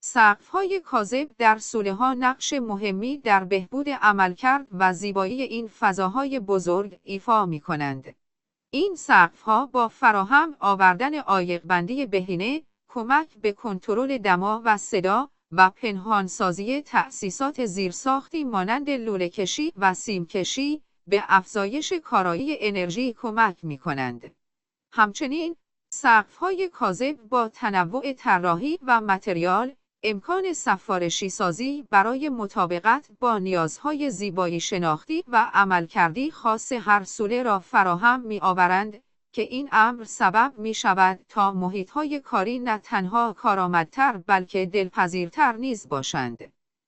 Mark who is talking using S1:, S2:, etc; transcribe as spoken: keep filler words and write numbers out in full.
S1: سقف‌های کاذب در سوله‌ها نقش مهمی در بهبود عملکرد و زیبایی این فضاهای بزرگ ایفا می‌کنند. این سقف‌ها با فراهم آوردن عایق‌بندی بهینه، کمک به کنترل دما و صدا و پنهانسازی تأسیسات زیرساختی مانند لوله‌کشی و سیم‌کشی، به افزایش کارایی انرژی کمک می‌کنند. همچنین، سقف‌های کاذب با تنوع طراحی و متریال، امکان سفارشی‌سازی برای مطابقت با نیازهای زیبایی شناختی و عملکردی خاص هر سوله را فراهم می‌آورند که این امر سبب می‌شود تا محیط‌های کاری نه تنها کارآمدتر بلکه دلپذیرتر نیز باشند.